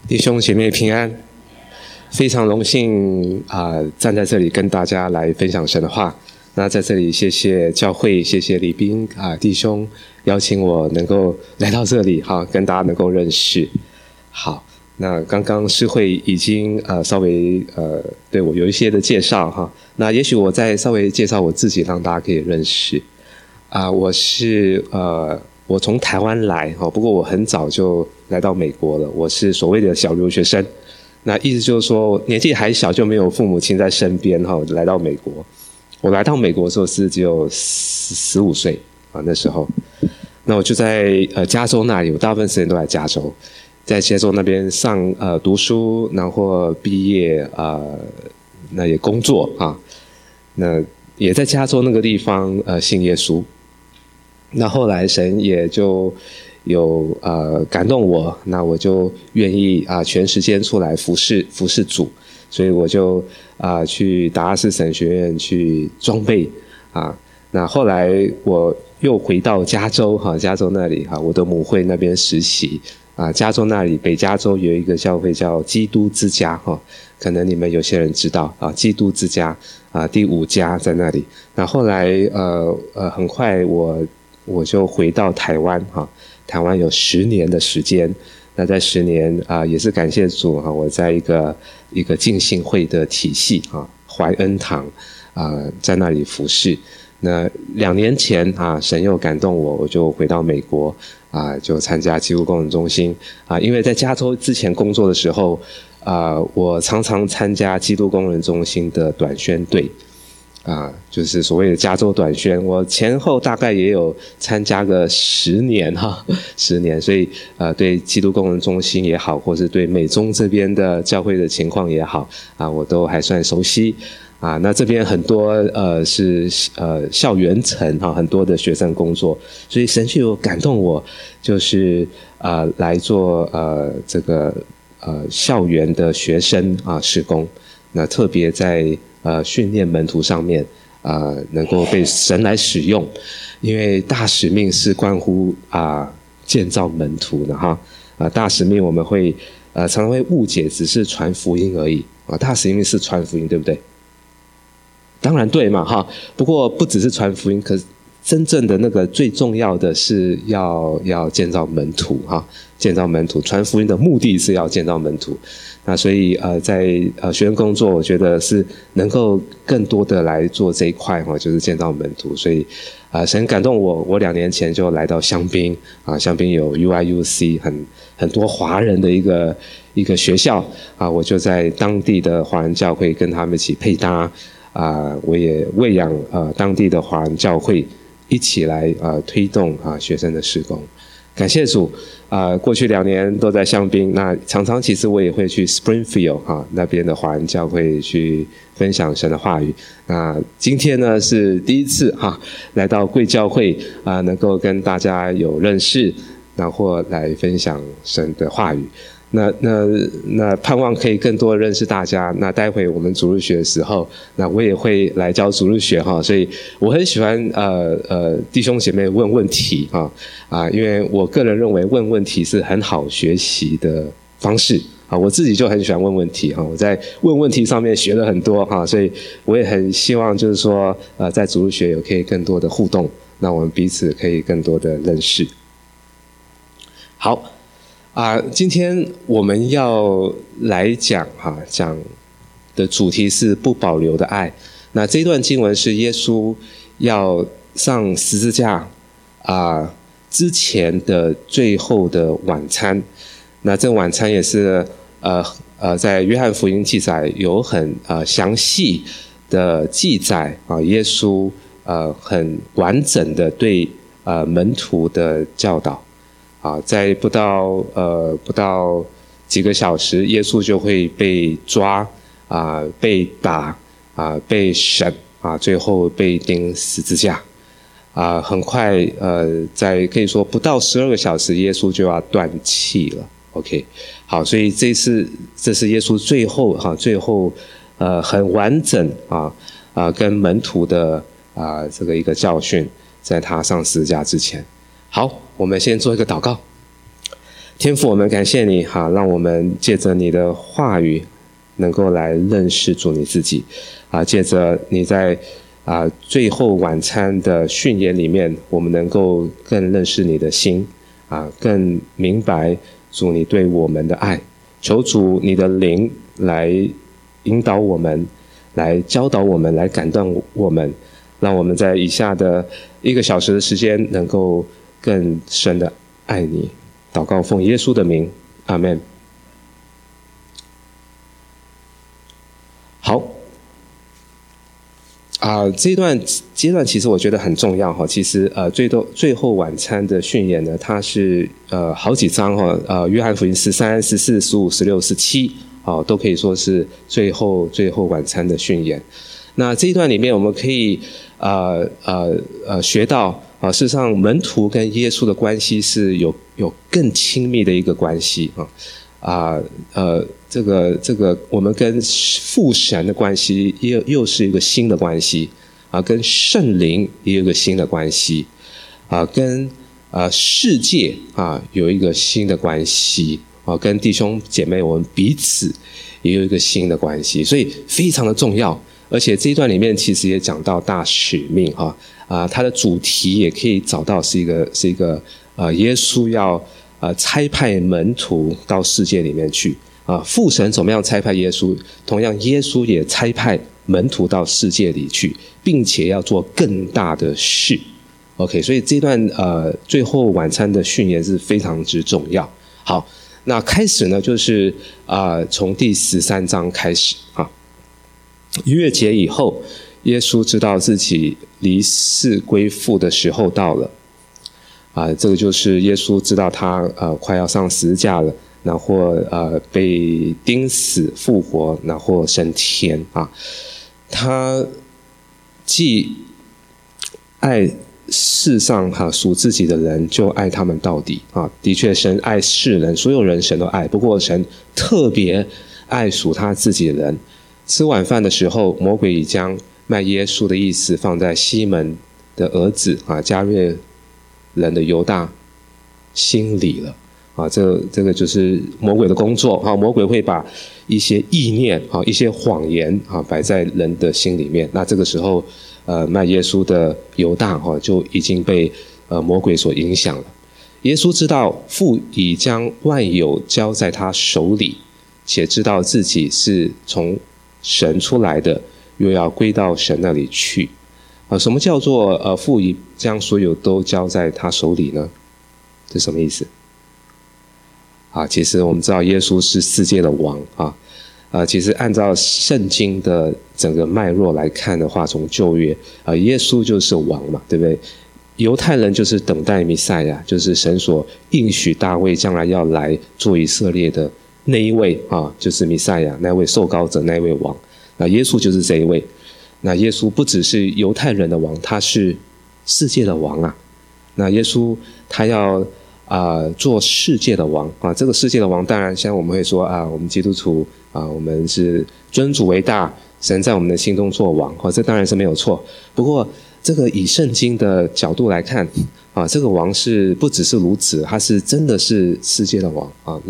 弟兄姐妹平安，非常荣幸站在这里跟大家来分享神的话。那在这里谢谢教会，谢谢李斌弟兄邀请我能够来到这里跟大家能够认识。好，那刚刚诗慧已经稍微对我有一些的介绍那也许我再稍微介绍我自己，让大家可以认识。我从台湾来不过我很早就来到美国了，我是所谓的小留学生。那意思就是说年纪还小就没有父母亲在身边来到美国。我来到美国的时候是只有15岁那时候。那我就在加州那里，我大部分时间都在加州，在加州那边读书，然后毕业那也工作那也在加州那个地方信耶稣。那后来神也就有感动我，那我就愿意全时间出来服侍主，所以我就去达拉斯神学院去装备那后来我又回到加州加州那里我的母会那边实习加州那里北加州有一个教会叫基督之家可能你们有些人知道基督之家第5家在那里。那后来很快我就回到台湾台湾有10年的时间。那在10年也是感谢主我在一个浸信会的体系怀恩堂在那里服侍。那2年前神又感动我就回到美国就参加基督工人中心因为在加州之前工作的时候我常常参加基督工人中心的短宣队就是所谓的加州短宣，我前后大概也有参加个10年10年，所以对基督工人中心也好，或是对美中这边的教会的情况也好我都还算熟悉那这边很多是校园层很多的学生工作，所以神就有感动我，就是来做这个校园的学生事工。那特别在训练门徒上面能够被神来使用，因为大使命是关乎建造门徒的大使命我们会常常会误解只是传福音而已大使命是传福音，对不对？当然对嘛不过不只是传福音，可是真正的那个最重要的是要建造门徒建造门徒，传福音的目的是要建造门徒。那所以在学生工作我觉得是能够更多的来做这一块就是建造门徒。所以神感动我2年前就来到香槟香槟有 UIUC 很多华人的一个学校我就在当地的华人教会跟他们一起配搭我也喂养当地的华人教会一起来推动学生的事工。感谢主过去2年都在香槟，那常常其实我也会去 Springfield 那边的华人教会去分享神的话语。那今天呢是第一次来到贵教会能够跟大家有认识，然后来分享神的话语。那盼望可以更多认识大家。那待会我们主日学的时候，那我也会来教主日学所以我很喜欢弟兄姐妹问问题因为我个人认为问问题是很好学习的方式我自己就很喜欢问问题我在问问题上面学了很多所以我也很希望就是说在主日学有可以更多的互动，那我们彼此可以更多的认识。好今天我们要来讲的主题是不保留的爱。那这段经文是耶稣要上十字架之前的最后的晚餐。那这晚餐也是在约翰福音记载有很详细的记载耶稣很完整的对门徒的教导在不到几个小时，耶稣就会被抓被打被审最后被钉十字架很快在可以说不到12个小时，耶稣就要断气了。OK， 好，所以这是耶稣最后很完整跟门徒的这个一个教训，在他上十字架之前。好，我们先做一个祷告。 天父，我们感谢你哈，让我们借着你的话语能够来认识主你自己啊，借着你在最后晚餐的训言里面，我们能够更认识你的心啊，更明白主你对我们的爱。求主你的灵来引导我们，来教导我们，来感动我们，让我们在以下的1个小时的时间能够更深的爱你。祷告奉耶稣的名，阿们。好这一段阶段其实我觉得很重要哈。其实最后晚餐的训言呢，它是好几章哈，约翰福音13、14、15、16、17都可以说是最后晚餐的训言。那这一段里面我们可以学到事实上门徒跟耶稣的关系是有更亲密的一个关系这个我们跟父神的关系又是一个新的关系跟圣灵也有一个新的关系跟世界有一个新的关系跟弟兄姐妹我们彼此也有一个新的关系，所以非常的重要。而且这一段里面其实也讲到大使命它的主题也可以找到是一个耶稣要差派门徒到世界里面去父神怎么样差派耶稣，同样耶稣也差派门徒到世界里去，并且要做更大的事。OK， 所以这段最后晚餐的训言是非常之重要。好，那开始呢就是从第13章开始逾越节以后，耶稣知道自己离世归父的时候到了这个就是耶稣知道他快要上十字架了，然后被钉死复活，然后升天他既爱世上属自己的人，就爱他们到底的确神爱世人，所有人神都爱，不过神特别爱属他自己的人。吃晚饭的时候，魔鬼已将卖耶稣的意思放在西门的儿子加略人的犹大心里了这个就是魔鬼的工作魔鬼会把一些意念一些谎言摆在人的心里面。那这个时候卖耶稣的犹大就已经被魔鬼所影响了。耶稣知道父已将万有交在他手里，且知道自己是从神出来的，又要归到神那里去什么叫做父已将所有都交在他手里呢？这什么意思其实我们知道耶稣是世界的王其实按照圣经的整个脉络来看的话，从旧约耶稣就是王嘛，对不对？犹太人就是等待弥赛亚，就是神所应许大卫将来要来做以色列的那一位就是弥赛亚，那位受膏者，那位王。那耶稣就是这一位。那耶稣不只是犹太人的王，他是世界的王那耶稣他要做世界的王这个世界的王，当然像我们会说我们基督徒我们是尊主为大，神在我们的心中做王这当然是没有错。不过这个以圣经的角度来看这个王是不只是如此，他是真的是世界的王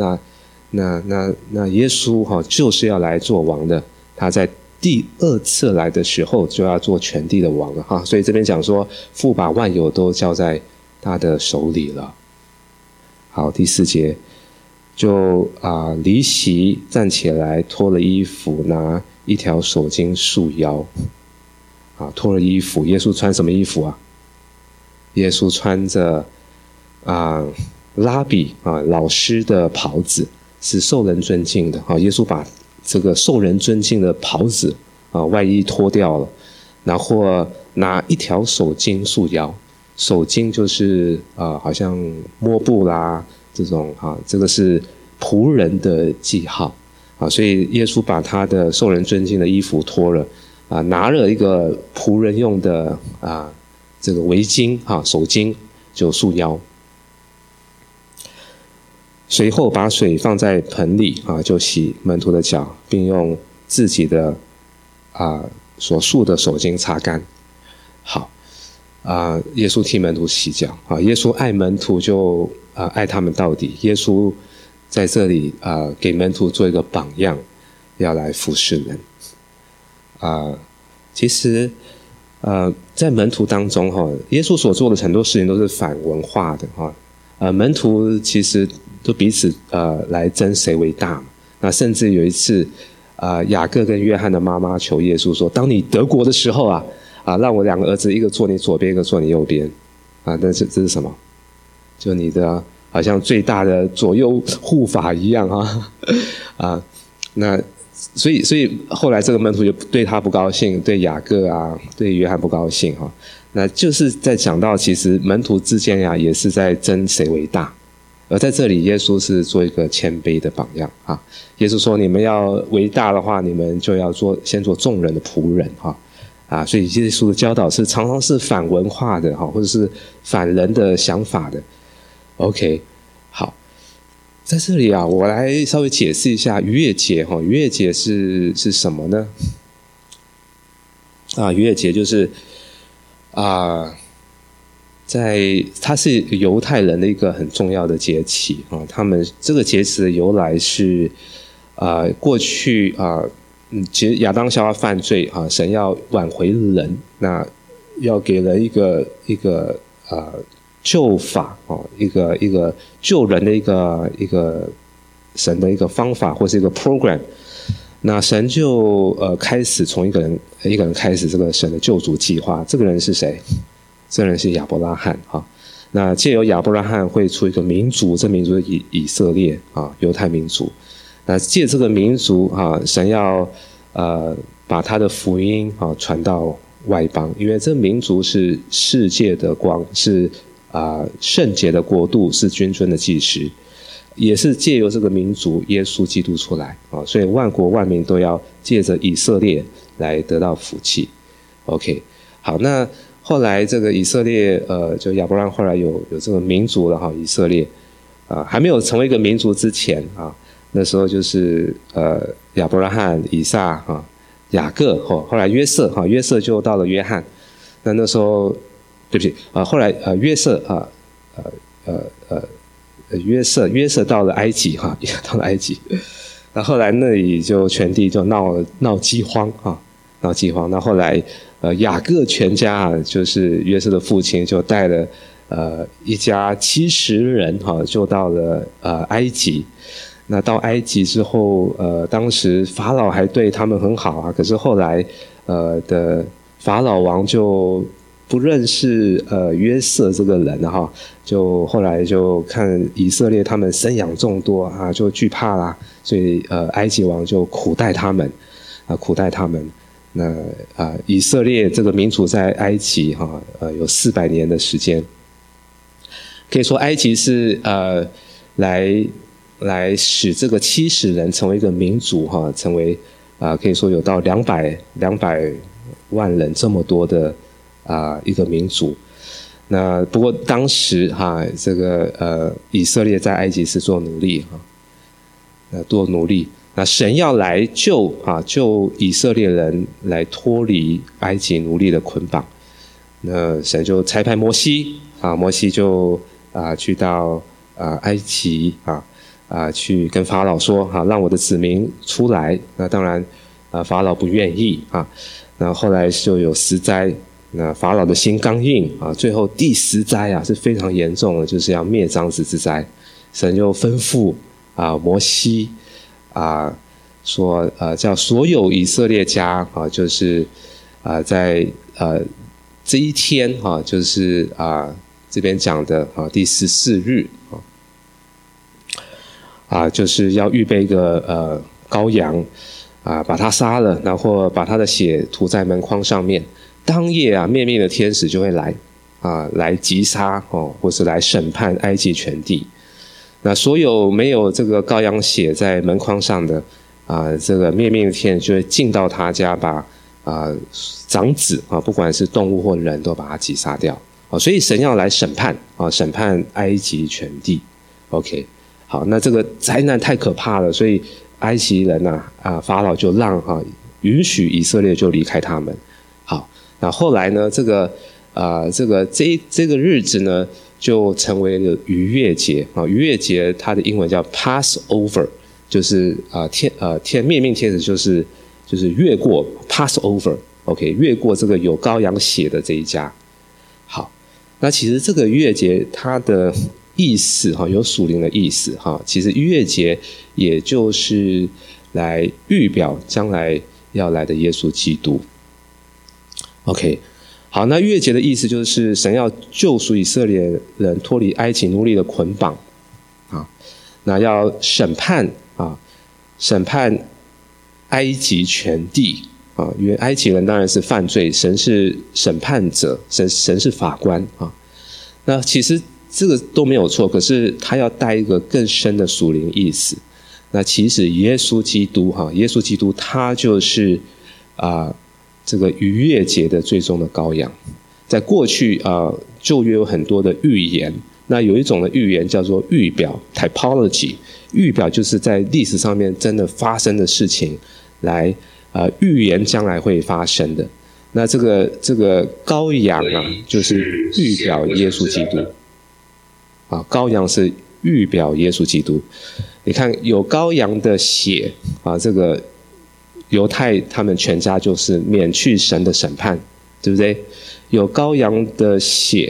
那耶稣就是要来做王的，他在第2次来的时候就要做全地的王了所以这边讲说父把万有都交在他的手里了。好，第4节就离席站起来，脱了衣服，拿一条手巾束腰脱了衣服。耶稣穿什么衣服耶稣穿着拉比老师的袍子，是受人尊敬的耶稣把这个受人尊敬的袍子外衣脱掉了，然后拿一条手巾束腰。手巾就是好像摸布啦这种这个是仆人的记号所以耶稣把他的受人尊敬的衣服脱了拿了一个仆人用的这个围巾手巾就束腰。随后把水放在盆里就洗门徒的脚，并用自己的所束的手巾擦干。好耶稣替门徒洗脚耶稣爱门徒就爱他们到底。耶稣在这里给门徒做一个榜样，要来服侍人。其实在门徒当中耶稣所做的很多事情都是反文化的门徒其实都彼此来争谁为大嘛。那甚至有一次雅各跟约翰的妈妈求耶稣说，当你得国的时候让我两个儿子，一个坐你左边，一个坐你右边但是这是什么？就你的好像最大的左右护法一样那所以后来这个门徒就对他不高兴，对雅各对约翰不高兴那就是在讲到其实门徒之间也是在争谁为大。而在这里耶稣是做一个谦卑的榜样耶稣说，你们要为大的话，你们就要先做众人的仆人所以耶稣的教导是常常是反文化的或者是反人的想法的。 OK， 好，在这里我来稍微解释一下逾越节逾越节是什么呢？逾越节就是它是犹太人的一个很重要的节期他们这个节期的由来是过去其实亚当夏娃犯罪神要挽回人，那要给人一个救法一个救人的一个神的一个方法或是一个 program。那神就开始从一个人开始这个神的救赎计划。这个人是谁？这个人是亚伯拉罕那藉由亚伯拉罕会出一个民族，这民族是以色列犹太民族。那借这个民族神要把他的福音传到外邦，因为这民族是世界的光，是圣洁的国度，是君尊的祭司，也是借由这个民族耶稣基督出来所以万国万民都要借着以色列来得到福气。 OK， 好，那后来这个以色列就亚伯拉罕后来有这个民族了以色列还没有成为一个民族之前那时候就是亚伯拉罕、以撒雅各后来约瑟约瑟就到了约翰。那时候对不起后来约瑟约瑟到了埃及到了埃及。那后来那里就全地就闹饥荒闹饥荒。那后来雅各全家就是约瑟的父亲就带了一家70人就到了埃及。那到埃及之后当时法老还对他们很好可是后来的法老王就不认识约瑟这个人就后来就看以色列他们生养众多就惧怕啦，所以埃及王就苦待他们那以色列这个民族在埃及有400年的时间。可以说埃及是来使这个70人成为一个民族成为可以说有到200万人这么多的一个民族。那不过当时这个以色列在埃及是做奴隶做奴隶。那神要来救以色列人来脱离埃及奴隶的捆绑。那神就差派摩西摩西就去到埃及去跟法老说让我的子民出来。那当然法老不愿意那后来就有10灾。那法老的心刚硬最后第10灾是非常严重的，就是要灭长子之灾。神就吩咐摩西说叫所有以色列家就是在这一天就是这边讲的第14日就是要预备一个羔羊把它杀了，然后把它的血涂在门框上面。当夜灭命的天使就会来来击杀或是来审判埃及全地。那所有没有这个羔羊血在门框上的这个灭命的天使就会进到他家，把长子不管是动物或人都把它击杀掉所以神要来审判审判埃及全地。 OK， 好，那这个灾难太可怕了，所以埃及人法老就让允许以色列就离开他们。好，那后来呢这个日子呢就成为了逾越节啊。逾越节它的英文叫 Passover， 就是灭命天使就是越过 Passover，OK， 越过这个有羔羊血的这一家。好，那其实这个逾越节它的意思有属灵的意思其实逾越节也就是来预表将来要来的耶稣基督。OK， 好，那逾越节的意思就是神要救赎以色列人脱离埃及奴隶的捆绑那要审判埃及全地因为埃及人当然是犯罪，神是审判者，神是法官那其实这个都没有错，可是他要带一个更深的属灵意思。那其实耶稣基督他就是这个逾越节的最终的羔羊。在过去旧约有很多的预言，那有一种的预言叫做预表 typology， 预表就是在历史上面真的发生的事情来预言将来会发生的。那这个羔羊就是预表耶稣基督羔羊是预表耶稣基督。你看有羔羊的血这个犹太他们全家就是免去神的审判，对不对？有羔羊的血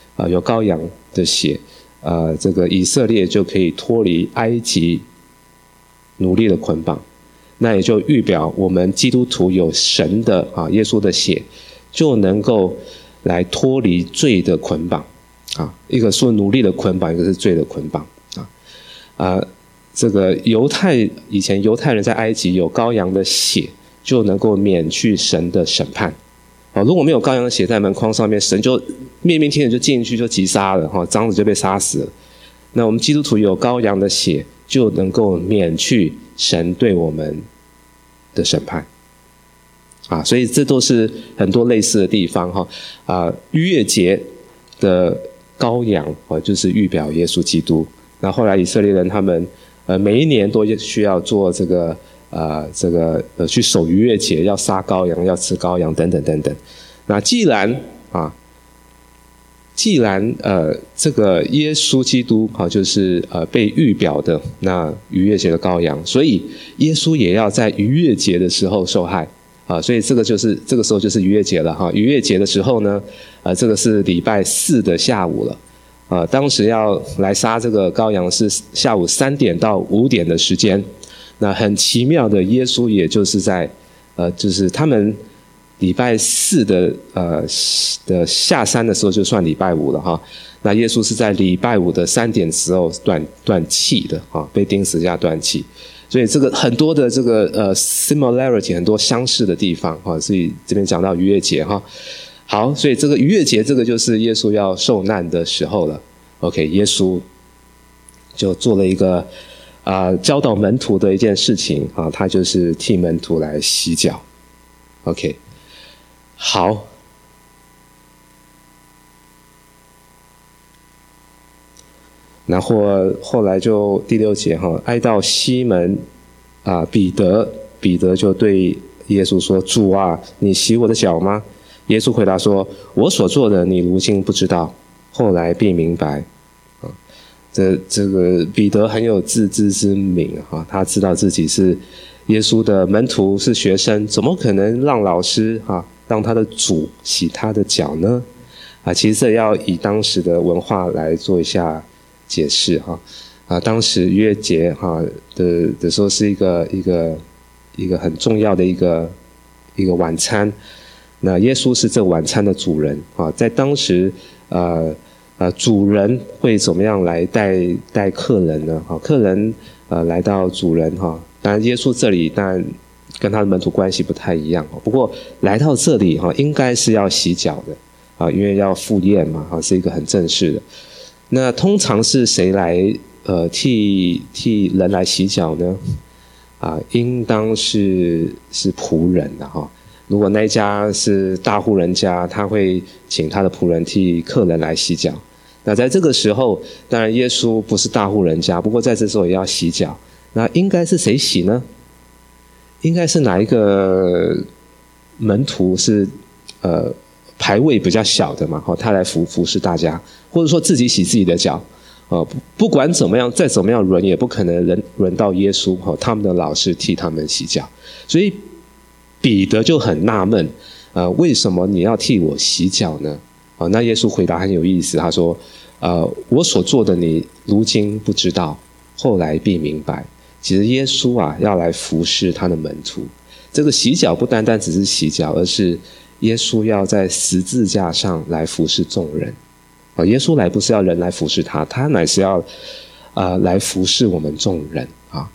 这个以色列就可以脱离埃及奴隶的捆绑。那也就预表我们基督徒有神的耶稣的血，就能够来脱离罪的捆绑一个是奴隶的捆绑，一个是罪的捆绑这个以前犹太人在埃及有羔羊的血，就能够免去神的审判如果没有羔羊的血在门框上面，神就灭命天使就进去就击杀了长子就被杀死了。那我们基督徒有羔羊的血，就能够免去神对我们的审判所以这都是很多类似的地方逾越节的羔羊就是预表耶稣基督。那后来以色列人他们每一年都需要做这个去守逾越节，要杀羔羊，要吃羔羊等等等等。那既然这个耶稣基督就是被预表的那逾越节的羔羊，所以耶稣也要在逾越节的时候受害所以这个时候就是逾越节了逾越节的时候呢这个是礼拜4的下午了当时要来杀这个羔羊是下午3点到5点的时间。那很奇妙的，耶稣也就是在就是他们礼拜4的下山的时候就算礼拜5了那耶稣是在礼拜5的3点时候断气的被钉十字架断气。所以这个很多的这个similarity 很多相似的地方所以这边讲到逾越节好，所以这个逾越节这个就是耶稣要受难的时候了。OK， 耶稣就做了一个教导门徒的一件事情他就是替门徒来洗脚。OK， 好，然后后来就第6节哀悼西门彼得就对耶稣说：“主啊，你洗我的脚吗？”耶稣回答说：“我所做的你如今不知道，后来必明白。”这个彼得很有自知之明他知道自己是耶稣的门徒，是学生，怎么可能让老师让他的主洗他的脚呢？其实这要以当时的文化来做一下解释当时逾越节的时候是一个很重要的一个晚餐。那耶稣是这晚餐的主人在当时主人会怎么样来带客人呢客人来到主人当然耶稣这里当然跟他的门徒关系不太一样不过来到这里应该是要洗脚的因为要赴宴嘛是一个很正式的。那通常是谁来替人来洗脚呢应当是仆人的如果那一家是大户人家，他会请他的仆人替客人来洗脚。那在这个时候，当然耶稣不是大户人家，不过在这时候也要洗脚。那应该是谁洗呢？应该是哪一个门徒是排位比较小的嘛，他来服侍大家，或者说自己洗自己的脚，不管怎么样，再怎么样轮也不可能轮到耶稣，他们的老师替他们洗脚。所以彼得就很纳闷，为什么你要替我洗脚呢？那耶稣回答很有意思，他说，我所做的你如今不知道，后来必明白。其实耶稣要来服侍他的门徒，这个洗脚不单单只是洗脚，而是耶稣要在十字架上来服侍众人。耶稣来不是要人来服侍他，他乃是要来服侍我们众人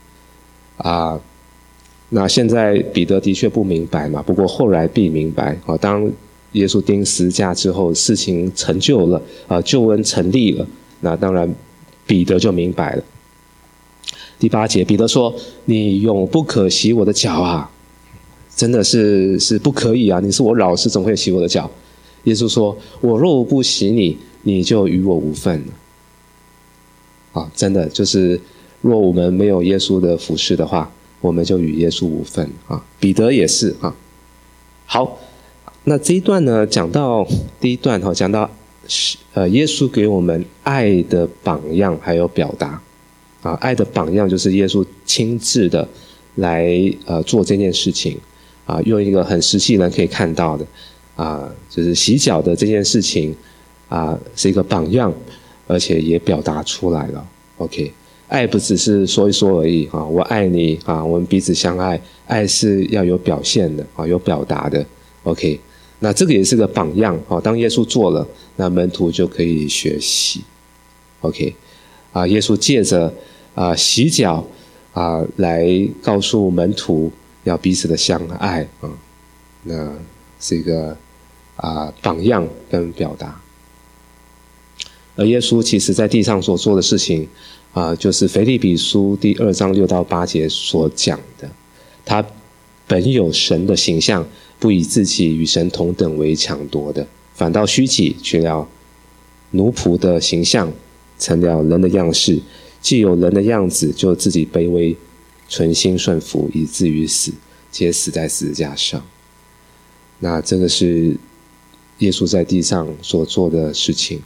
那现在彼得的确不明白嘛，不过后来必明白。当耶稣钉十字架之后，事情成就了，救恩成立了，那当然彼得就明白了。第8节，彼得说：“你永不可洗我的脚啊！”真的是不可以啊！你是我老师，怎么会洗我的脚？耶稣说：“我若不洗你，你就与我无分了。”真的就是若我们没有耶稣的服侍的话，我们就与耶稣无分彼得也是好，那这一段呢，讲到第一段讲到耶稣给我们爱的榜样还有表达爱的榜样就是耶稣亲自的来做这件事情用一个很实际人可以看到的就是洗脚的这件事情是一个榜样，而且也表达出来了。 OK， 爱不只是说一说而已我爱你我们彼此相爱，爱是要有表现的有表达的。 OK， 那这个也是个榜样当耶稣做了，那门徒就可以学习。 OK， 耶稣借着洗脚来告诉门徒要彼此的相爱那是一个榜样跟表达。而耶稣其实在地上所做的事情就是腓立比书第2章6到8节所讲的，他本有神的形象，不以自己与神同等为强夺的，反倒虚己，取了奴仆的形象，成了人的样式，既有人的样子，就自己卑微，存心顺服，以至于死，且死在十字架上。那这个是耶稣在地上所做的事情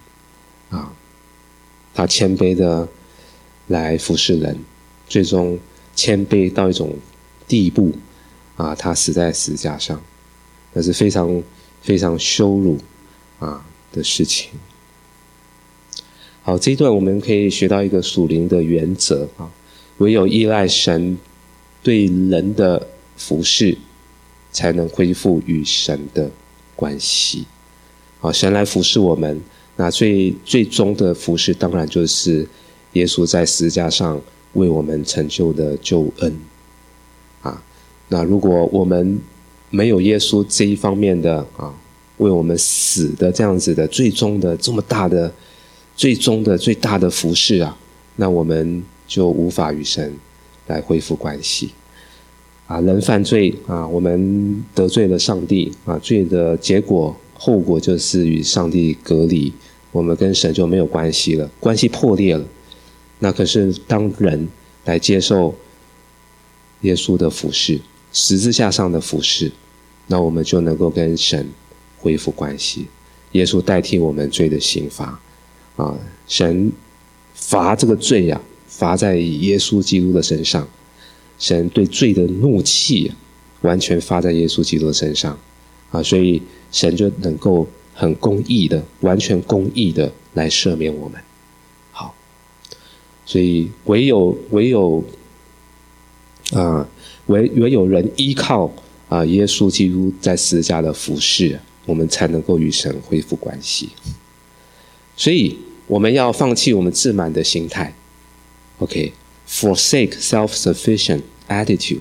他谦卑的来服侍人，最终谦卑到一种地步他死在十字架上，那是非常非常羞辱的事情。好，这一段我们可以学到一个属灵的原则唯有依赖神对人的服侍，才能恢复与神的关系神来服侍我们，那最终的服侍当然就是耶稣在十字架上为我们成就的救恩那如果我们没有耶稣这一方面的为我们死的这样子的最终的这么大的最终的最大的服侍那我们就无法与神来恢复关系人犯罪我们得罪了上帝罪的结果后果就是与上帝隔离，我们跟神就没有关系了，关系破裂了。那可是当人来接受耶稣的服事，十字架上的服事，那我们就能够跟神恢复关系。耶稣代替我们罪的刑罚神罚这个罪罚在耶稣基督的身上，神对罪的怒气完全发在耶稣基督的身上所以神就能够很公义的，完全公义的来赦免我们。好，所以唯有人依靠耶稣基督在十字架的服事，我们才能够与神恢复关系。所以我们要放弃我们自满的心态 OK， forsake self-sufficient attitude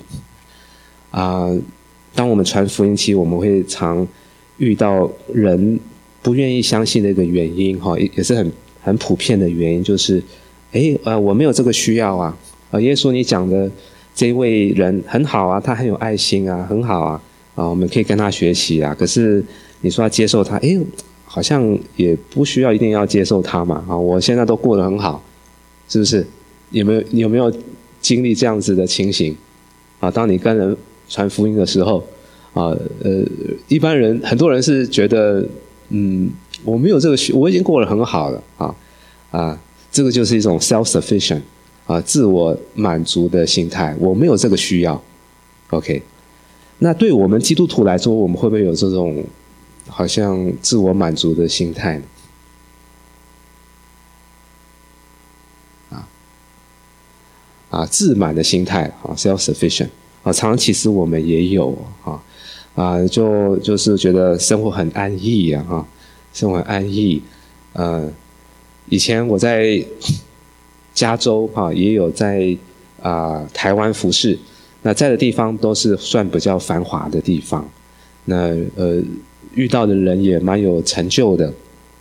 当我们传福音期，我们会常遇到人不愿意相信的一个原因也是很普遍的原因，就是我没有这个需要耶稣你讲的这位人很好他很有爱心很好我们可以跟他学习可是你说要接受他好像也不需要一定要接受他嘛我现在都过得很好，是不是？你有没有经历这样子的情形当你跟人传福音的时候一般人很多人是觉得我没有这个我已经过得很好了这个就是一种 self-sufficient 自我满足的心态，我没有这个需要。OK， 那对我们基督徒来说，我们会不会有这种好像自我满足的心态呢？自满的心态self-sufficient 常常其实我们也有就是觉得生活很安逸生活很安逸。以前我在加州也有在台湾服侍，那在的地方都是算比较繁华的地方，那遇到的人也蛮有成就的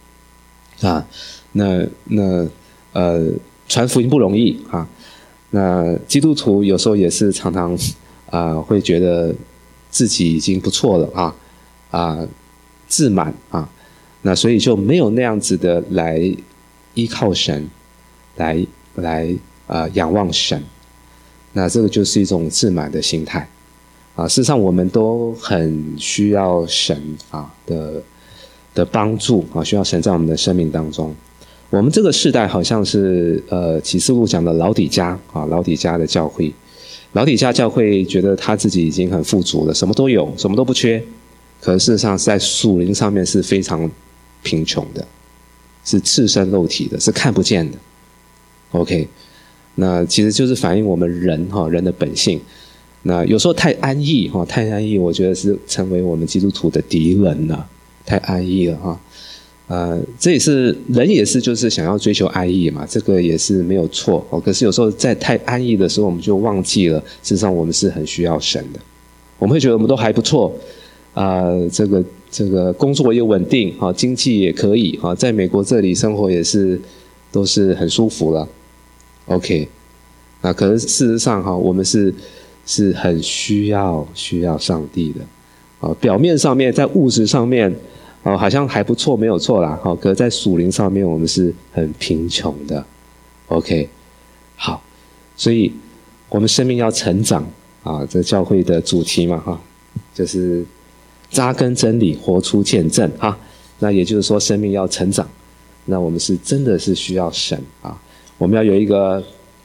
传福音不容易那基督徒有时候也是常常会觉得自己已经不错了自满那所以就没有那样子的来依靠神，来仰望神，那这个就是一种自满的心态事实上我们都很需要神的帮助需要神在我们的生命当中。我们这个世代好像是启示录讲的老底嘉老底嘉的教会，老底嘉教会觉得他自己已经很富足了，什么都有，什么都不缺，可是事实上是在属灵上面是非常贫穷的，是赤身肉体的，是看不见的。OK， 那其实就是反映我们人的本性。那有时候太安逸我觉得是成为我们基督徒的敌人了，太安逸了这也是人也是就是想要追求安逸嘛，这个也是没有错可是有时候在太安逸的时候，我们就忘记了事实上我们是很需要神的。我们会觉得我们都还不错这个工作也稳定经济也可以在美国这里生活也是都是很舒服了。 OK， 可是事实上我们是很需要上帝的表面上面在物质上面好像还不错，没有错啦可是在属灵上面我们是很贫穷的。 OK， 好，所以我们生命要成长这教会的主题嘛就是扎根真理，活出见证那也就是说生命要成长，那我们是真的是需要神我们要有一个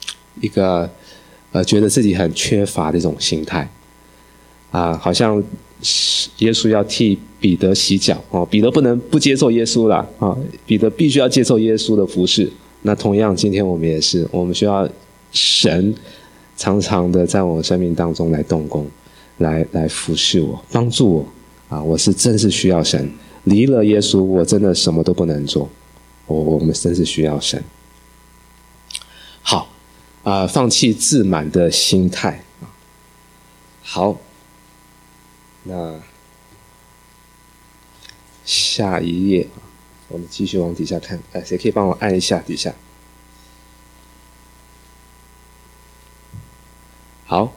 觉得自己很缺乏的一种心态好像耶稣要替彼得洗脚彼得不能不接受耶稣啦彼得必须要接受耶稣的服事。那同样今天我们也是，我们需要神常常的在我生命当中来动工，来服事我，帮助我我是真是需要神，离了耶稣我真的什么都不能做，我们真是需要神。好放弃自满的心态好，那下一页我们继续往底下看谁可以帮我按一下底下。好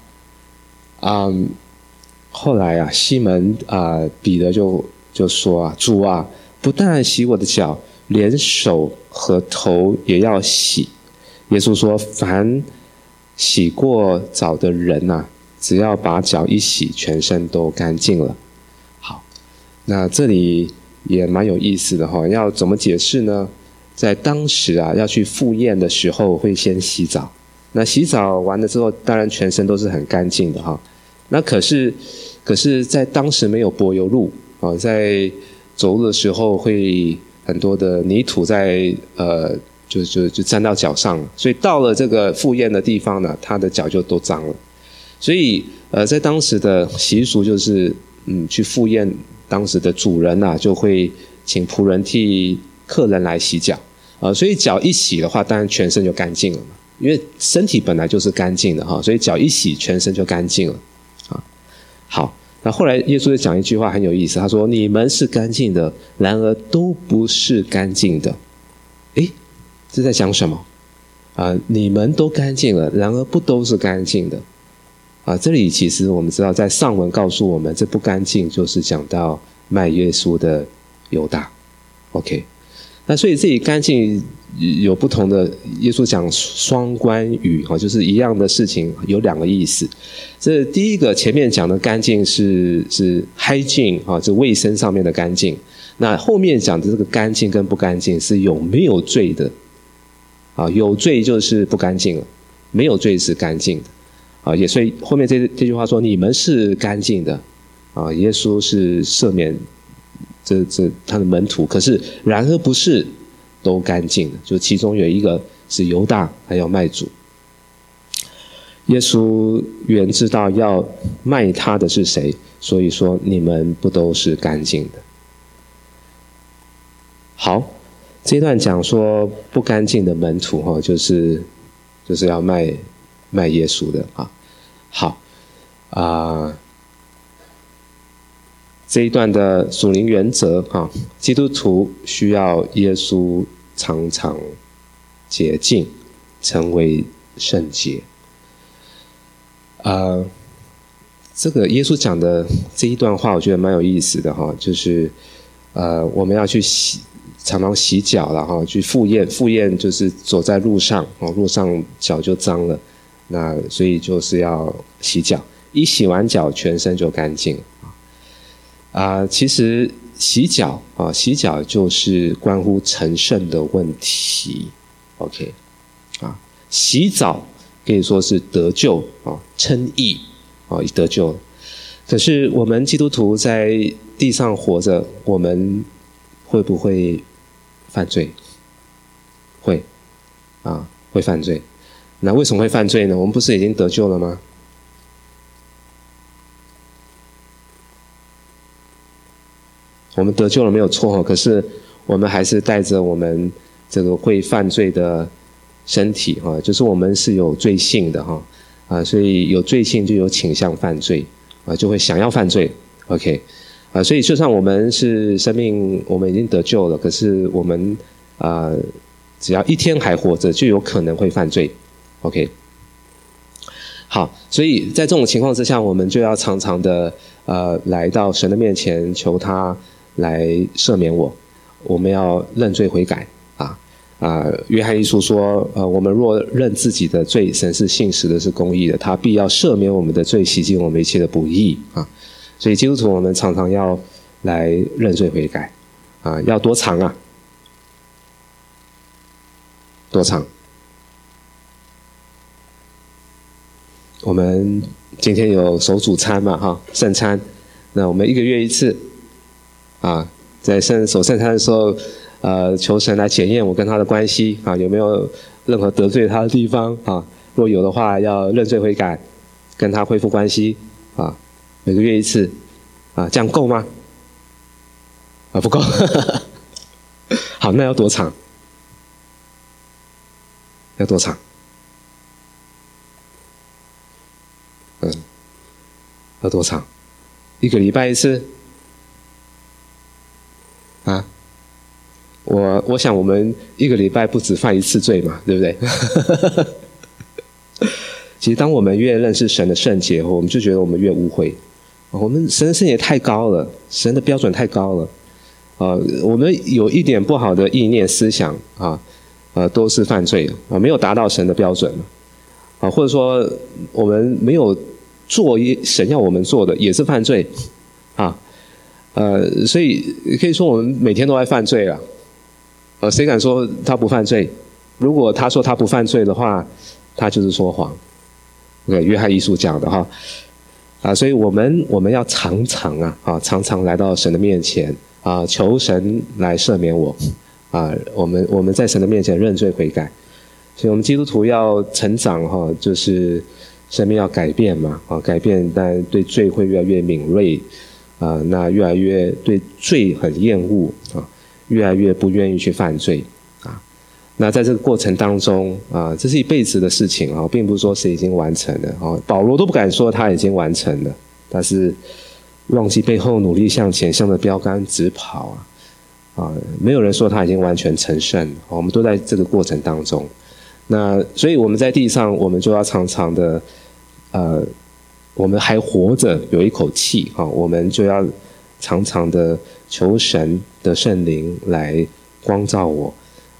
后来西门彼得就说主不但洗我的脚，连手和头也要洗。耶稣说凡洗过澡的人只要把脚一洗，全身都干净了。好，那这里也蛮有意思的要怎么解释呢？在当时要去赴宴的时候会先洗澡，那洗澡完了之后当然全身都是很干净的那可是在当时没有柏油路在走路的时候会很多的泥土在就沾到脚上了，所以到了这个赴宴的地方呢，他的脚就都脏了。所以在当时的习俗就是去赴宴，当时的主人就会请仆人替客人来洗脚所以脚一洗的话当然全身就干净了嘛，因为身体本来就是干净的所以脚一洗全身就干净了好，那后来耶稣就讲一句话很有意思，他说你们是干净的，然而都不是干净的。这在讲什么你们都干净了，然而不都是干净的这里其实我们知道在上文告诉我们，这不干净就是讲到卖耶稣的犹大。 OK， 那所以这里干净有不同的，耶稣讲双关语就是一样的事情有两个意思。这第一个前面讲的干净是hygiene这卫生上面的干净， 那后面讲的这个干净跟不干净是有没有罪的啊？有罪就是不干净了，没有罪是干净的啊。也所以后面这句话说你们是干净的啊，耶稣是赦免他的门徒，可是然而不是都干净的，就其中有一个是犹大还要卖主。耶稣原知道要卖他的是谁，所以说你们不都是干净的。好，这一段讲说不干净的门徒就是要卖耶稣的啊。好这一段的属灵原则啊，基督徒需要耶稣常常洁净，成为圣洁。这个耶稣讲的这一段话，我觉得蛮有意思的哈，就是我们要去常常洗脚了哈，去赴宴就是走在路上路上脚就脏了，那所以就是要洗脚，一洗完脚全身就干净其实洗脚就是关乎成圣的问题 ，OK 洗澡可以说是得救称义得救了。可是我们基督徒在地上活着，我们会不会犯罪？会会犯罪。那为什么会犯罪呢？我们不是已经得救了吗？我们得救了没有错，可是我们还是带着我们这个会犯罪的身体就是我们是有罪性的所以有罪性就有倾向犯罪就会想要犯罪 OK 所以就算我们是生命，我们已经得救了，可是我们只要一天还活着，就有可能会犯罪 OK 好，所以在这种情况之下，我们就要常常的来到神的面前，求他来赦免我们要认罪悔改约翰一书说我们若认自己的罪，神是信实的，是公义的，他必要赦免我们的罪，洗净我们一切的不义所以基督徒我们常常要来认罪悔改要多长多长？我们今天有守主餐嘛圣餐，那我们1个月一次在守圣餐的时候求神来检验我跟他的关系有没有任何得罪他的地方若有的话要认罪悔改，跟他恢复关系每个月一次这样够吗？不够好，那要多长？要多长？要多长？1个礼拜一次我想我们1个礼拜不止犯1次罪嘛，对不对？其实当我们越认识神的圣洁，我们就觉得我们越污秽我们神的圣洁太高了，神的标准太高了我们有一点不好的意念思想都是犯罪没有达到神的标准或者说我们没有做神要我们做的也是犯罪所以可以说我们每天都在犯罪了谁敢说他不犯罪？如果他说他不犯罪的话，他就是说谎约翰一书讲的所以我们要常常来到神的面前求神来赦免我们在神的面前认罪悔改。所以我们基督徒要成长就是生命要改变嘛改变，但对罪会越来越敏锐那越来越对罪很厌恶越来越不愿意去犯罪那在这个过程当中这是一辈子的事情并不是说谁已经完成了保罗都不敢说他已经完成了，但是忘记背后努力向前，向着标杆直跑没有人说他已经完全成圣我们都在这个过程当中。那所以我们在地上，我们就要常常的我们还活着有一口气我们就要常常的求神的圣灵来光照我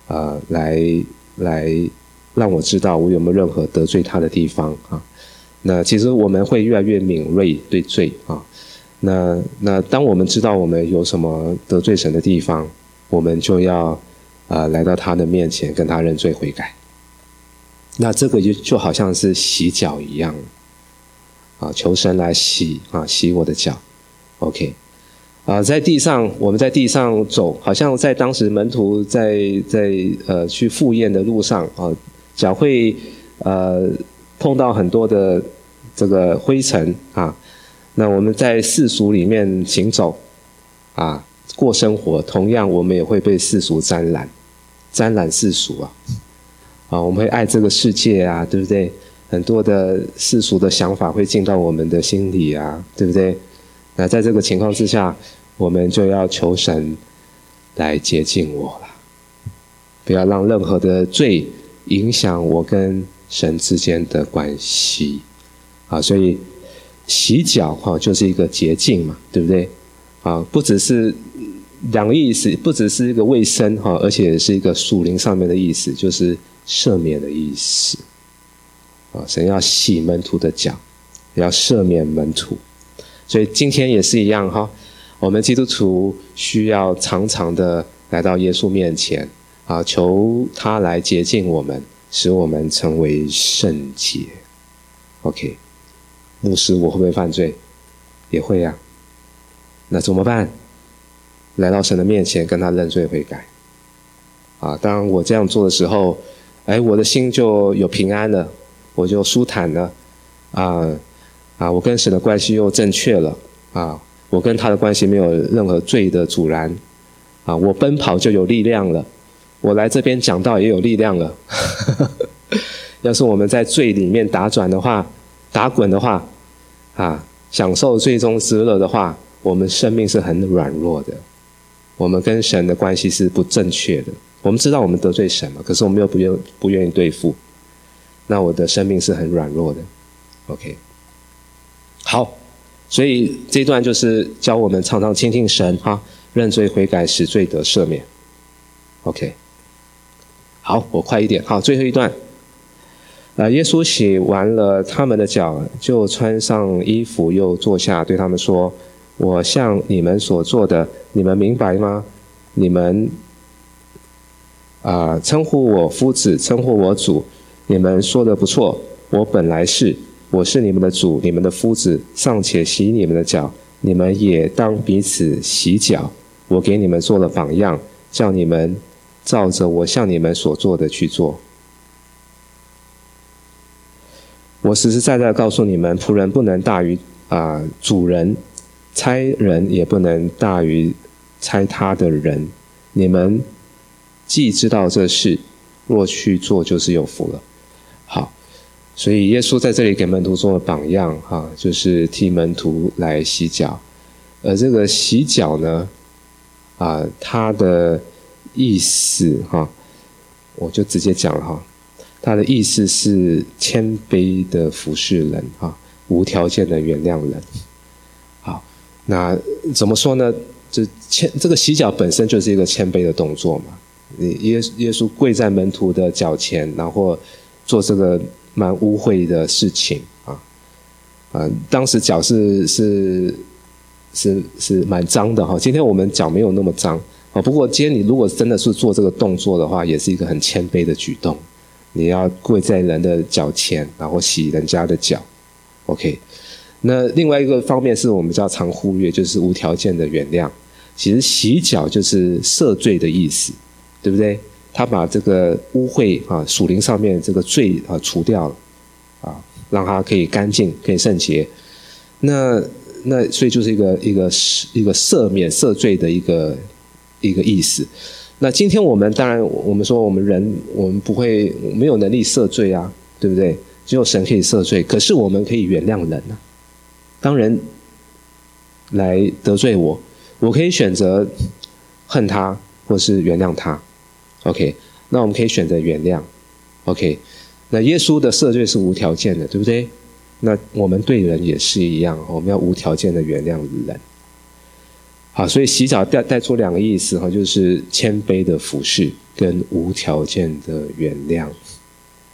来让我知道我有没有任何得罪他的地方那其实我们会越来越敏锐对罪那当我们知道我们有什么得罪神的地方，我们就要来到他的面前，跟他认罪悔改。那这个就好像是洗脚一样求神来洗我的脚。 OK， 在地上，我们在地上走，好像在当时门徒在去赴宴的路上脚会碰到很多的这个灰尘那我们在世俗里面行走过生活，同样我们也会被世俗沾染世俗我们会爱这个世界对不对？很多的世俗的想法会进到我们的心里对不对？那在这个情况之下，我们就要求神来洁净我了，不要让任何的罪影响我跟神之间的关系所以洗脚就是一个洁净嘛，对不对不只是两个意思，不只是一个卫生而且也是一个属灵上面的意思，就是赦免的意思神要洗门徒的脚，也要赦免门徒。所以今天也是一样我们基督徒需要常常的来到耶稣面前求他来洁净我们，使我们成为圣洁。 OK， 牧师我会不会犯罪？也会那怎么办？来到神的面前跟他认罪悔改当我这样做的时候我的心就有平安了，我就舒坦了我跟神的关系又正确了我跟他的关系没有任何罪的阻拦我奔跑就有力量了，我来这边讲道也有力量了要是我们在罪里面打滚的话享受罪中之乐的话，我们生命是很软弱的，我们跟神的关系是不正确的。我们知道我们得罪神了，可是我们又不愿意对付，那我的生命是很软弱的。 OK， 好，所以这一段就是教我们常常亲近神认罪悔改，使罪得赦免。 OK， 好，我快一点。好，最后一段耶稣洗完了他们的脚，就穿上衣服，又坐下，对他们说：我向你们所做的，你们明白吗？你们称呼我夫子，称呼我主，你们说的不错，我本来我是你们的主，你们的夫子，尚且洗你们的脚，你们也当彼此洗脚。我给你们做了榜样，叫你们照着我向你们所做的去做。我实实在在告诉你们，仆人不能大于主人，差人也不能大于差他的人。你们既知道这事，若去做，就是有福了。好，所以耶稣在这里给门徒做了榜样就是替门徒来洗脚。而这个洗脚呢它的意思我就直接讲了它的意思是谦卑的服侍人无条件的原谅人。好，那怎么说呢？这个洗脚本身就是一个谦卑的动作嘛。耶稣跪在门徒的脚前，然后做这个蛮污秽的事情当时脚是蛮脏的今天我们脚没有那么脏不过今天你如果真的是做这个动作的话，也是一个很谦卑的举动。你要跪在人的脚前，然后洗人家的脚。 OK， 那另外一个方面是我们比较常忽略，就是无条件的原谅。其实洗脚就是赦罪的意思，对不对？他把这个污秽属灵上面这个罪除掉了让它可以干净，可以圣洁。那所以就是一个赦免赦罪的一个意思。那今天我们当然我们说我们人我们没有能力赦罪对不对？只有神可以赦罪，可是我们可以原谅人当人来得罪我可以选择恨他或是原谅他。 OK， 那我们可以选择原谅。 OK， 那耶稣的赦罪是无条件的，对不对？那我们对人也是一样，我们要无条件的原谅人。好，所以洗脚带出两个意思就是谦卑的服侍跟无条件的原谅。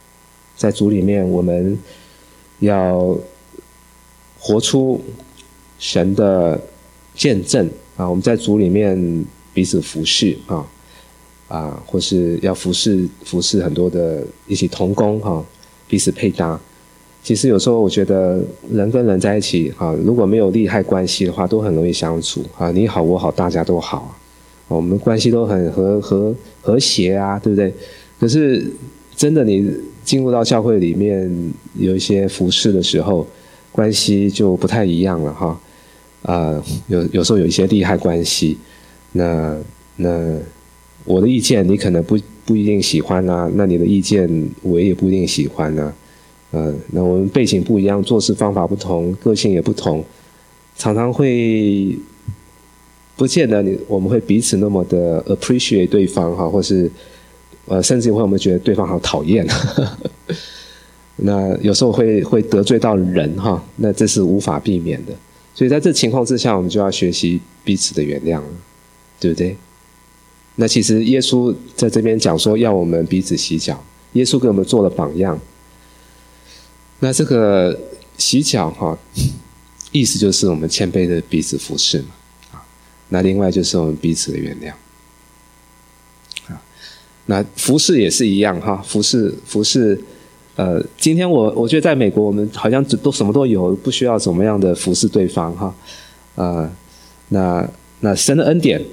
在主里面，我们要活出神的见证啊，我们在主里面彼此服侍或是要服侍很多的一起同工彼此配搭。其实有时候我觉得人跟人在一起如果没有利害关系的话，都很容易相处你好我好大家都好我们关系都很和谐对不对？可是真的你进入到教会里面有一些服事的时候，关系就不太一样了有时候有一些利害关系，那我的意见你可能不一定喜欢那你的意见我也不一定喜欢那我们背景不一样，做事方法不同，个性也不同，常常会不见得我们会彼此那么的 appreciate 对方或是甚至会我们觉得对方好讨厌那有时候会得罪到人那这是无法避免的。所以在这情况之下，我们就要学习彼此的原谅了，对不对？那其实耶稣在这边讲说要我们彼此洗脚，耶稣给我们做了榜样。那这个洗脚意思就是我们谦卑的彼此服侍嘛那另外就是我们彼此的原谅那服侍也是一样服侍今天我觉得在美国我们好像都什么都有，不需要怎么样的服侍对方那神的恩典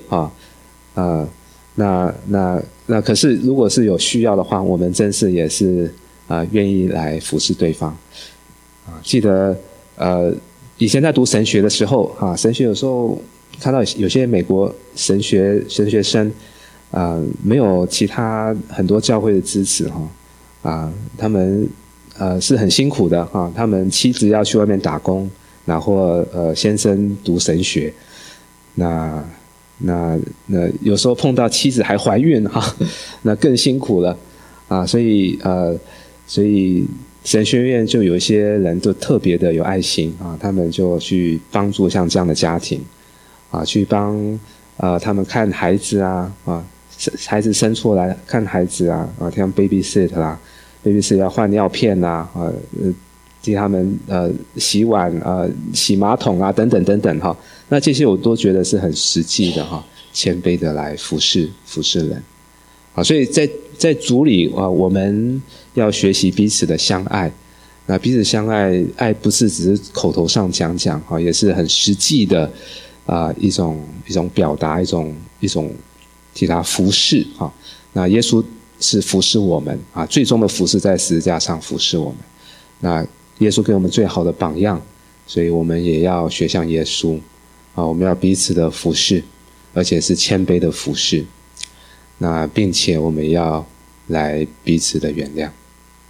那可是如果是有需要的话，我们真是也是愿意来服侍对方记得以前在读神学的时候神学有时候看到有些美国神学生没有其他很多教会的支持他们是很辛苦的他们妻子要去外面打工，然后先生读神学，那有时候碰到妻子还怀孕那更辛苦了所以神学院就有一些人都特别的有爱心他们就去帮助像这样的家庭去帮他们看孩子孩子生出来看孩子像 babysit babysit 要换尿片替他们洗碗洗马桶等等等等那这些我都觉得是很实际的谦卑的来服侍人所以在主里我们要学习彼此的相爱。那彼此相爱不是只是口头上讲也是很实际的一种表达，一种替他服侍那耶稣是服侍我们最终的服侍在十字架上服侍我们。那耶稣给我们最好的榜样，所以我们也要学像耶稣我们要彼此的服侍，而且是谦卑的服侍。那并且我们要来彼此的原谅。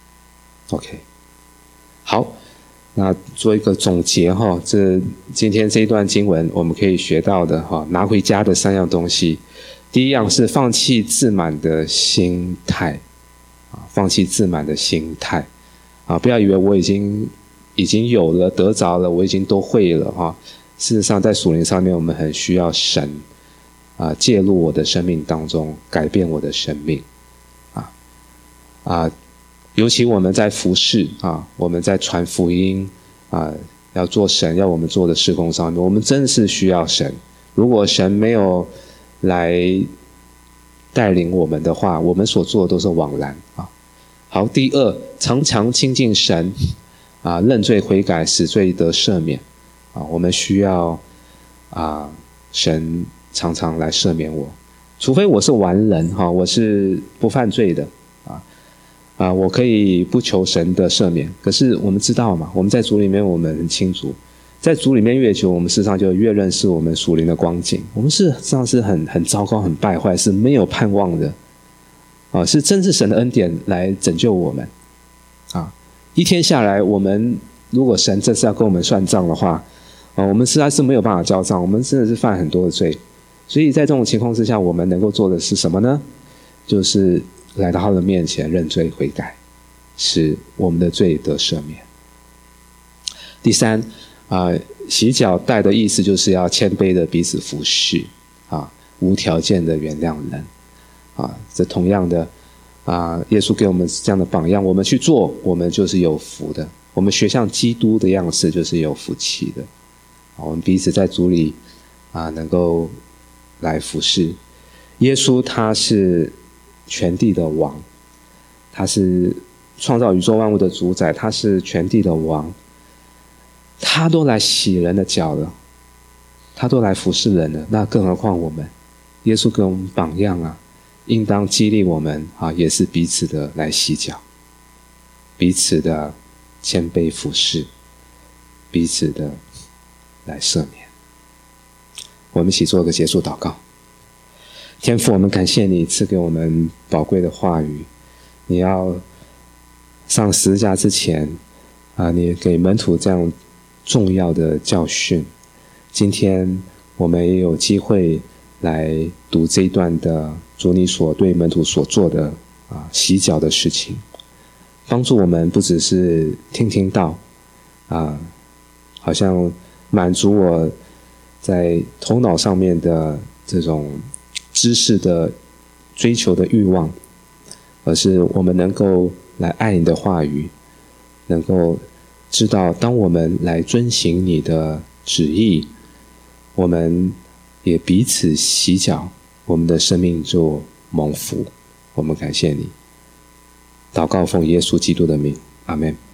OK， 好，那做一个总结今天这一段经文我们可以学到的拿回家的3样东西。第一样是放弃自满的心态放弃自满的心态不要以为我已经有了得着了，我已经都会了事实上在属灵上面我们很需要神介入我的生命当中，改变我的生命尤其我们在服事我们在传福音要做神要我们做的事工上面，我们真是需要神。如果神没有来带领我们的话，我们所做的都是枉然好，第二，常常亲近神认罪悔改，使罪得赦免我们需要神常常来赦免我，除非我是完人我是不犯罪的我可以不求神的赦免。可是我们知道嘛，我们在主里面我们很清楚，在主里面越久，我们事实上就越认识我们属灵的光景，我们事实上是很糟糕很败坏，是没有盼望的是真是神的恩典来拯救我们一天下来，我们如果神这次要跟我们算账的话我们实在是没有办法交账，我们真的是犯很多的罪。所以在这种情况之下，我们能够做的是什么呢？就是来到他的面前认罪悔改，使我们的罪得赦免。第三洗脚带的意思就是要谦卑的彼此服侍无条件的原谅人这同样的耶稣给我们这样的榜样，我们去做，我们就是有福的。我们学像基督的样式，就是有福气的我们彼此在主里能够来服侍。耶稣他是全地的王，他是创造宇宙万物的主宰，他是全地的王，他都来洗人的脚了，他都来服侍人了，那更何况我们？耶稣给我们榜样应当激励我们也是彼此的来洗脚，彼此的谦卑服侍，彼此的来赦免。我们一起做个结束祷告。天父，我们感谢你赐给我们宝贵的话语，你要上十字架之前你给门徒这样重要的教训。今天我们也有机会来读这一段的主你所对门徒所做的洗脚的事情，帮助我们不只是听到好像满足我在头脑上面的这种知识的追求的欲望，而是我们能够来爱你的话语，能够知道当我们来遵行你的旨意，我们也彼此洗脚，我们的生命就蒙福。我们感谢你，祷告奉耶稣基督的名，阿们。